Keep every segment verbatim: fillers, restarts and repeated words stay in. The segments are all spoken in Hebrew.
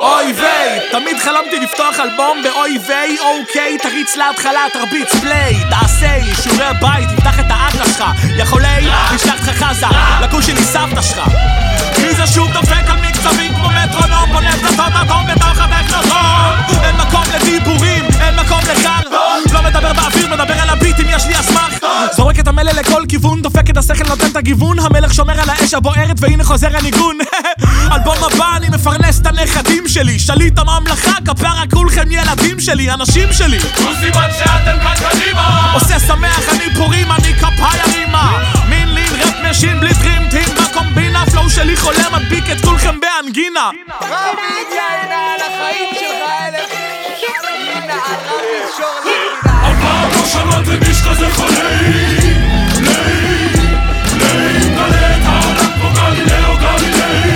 אוי ויי, תמיד חלמתי לפתוח אלבום באוי ויי, אוקיי, תריץ להתחלה, תרביץ פליי, תעשה לי שיעורי בית, תפתח את האטלה שלך, יכולי, נשלח לך חזה, לכושי לי סבתא שלך. מי זה שוב דופק על מקצבים כמו מטרונום, בונה פלטות אדום בתוך הטכנודרום. אין מקום לדיבורים, אין מקום לחר, לא מדבר באוויר, מדבר על הביטים, יש לי אסמך. זורק את המלל לכל כיוון, דופק את השכל, נותן את הגיוון, המלך שומר על האש הבוערת והנה חוזר הניגון. אלבום הבא אני מפרנס את הנכדים שלי, שליט הממלכה, כפרה כולכם ילדים שלי, אנשים שלי. הוא סימן שאתם כאן קדימה, עושה שמח, אני פורים, אני כפאי הרימה, מין לין רפ משין בלי טרימטים בקומבינה, פלואו שלי חולה מדביק את כולכם באנגינה. רבי יאינה על החיים שלך אלף הנה על רבי שור לגינה. אף פעם לא שמעתם איש כזה חולה, לי, לי, מלא את העולם כמו גלילאו גלילי.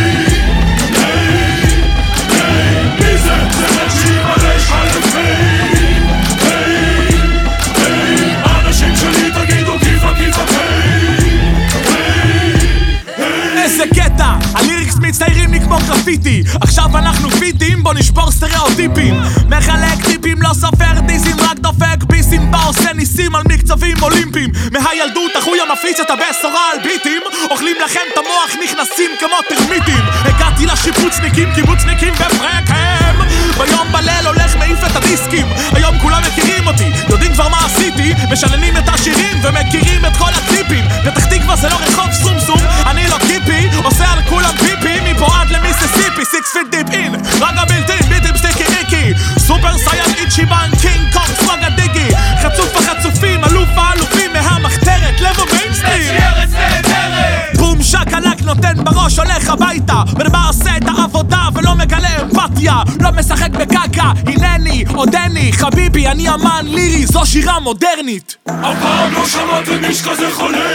איזה קטע, הליריקס מצטיירים לי כמו גרפיטי, עכשיו אנחנו פיטים, בוא נשבור סטריאוטיפים, מחלק טיפים, לא סופר דיסים, רק דופק ביסים, בא עושה ניסים על מקצבים אולימפיים, מהילדות אחוי המפיץ את הבשורה על ביטים, אוכלים לכם את המוח, נכנסים כמו טרמיטים, הגעתי לשיפוצניקים, קיבוצניקים ופרקם, ביום בליל הולך מעיף את הדיסקים, היום כולם מכירים אותי, יודעים כבר מה עשיתי, משננים את השירים ומכירים את כל הקליפים, פתח תקווה זה לא רחוב סום סום, אני לא קיפי, עושה על כולם פיפי, מפה עד למיסיסיפי, סיקס פיט דיפ אין, רגע בלתי, ביטים סטיקי איקי, סופר סייאן איצ'יבן, קינג קונג, סוואגה דיגי, חצוף החצופים, אלוף האלופים, מהמחתרת, לבו מיינסטרים, ארץ נהדרת, בום שקלק נותן בראש, הולך הביתה, ובא עושה את העבודה ולא מגלה אמפתיה, לא משחק בקקה, הנני, עודני, חביבי, אני אמן לירי, זו שירה מודרנית. אף פעם לא שמעתם איש כזה חולה,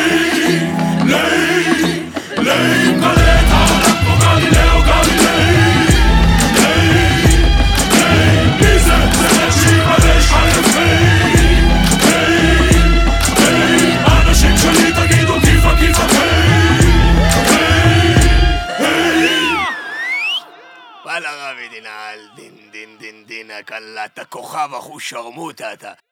לי, לי, מלא את העולם כמו גלילאו גלילי. לי, לי, מי זה? זה נקשיב על אש היפים. לי, לי, אנשים שלי תגידו כיפה כיפה היי. היי, היי. וואלה רבי דינאל, דין דין דין דין הקלת הכוכב אחו שרמוטה אתה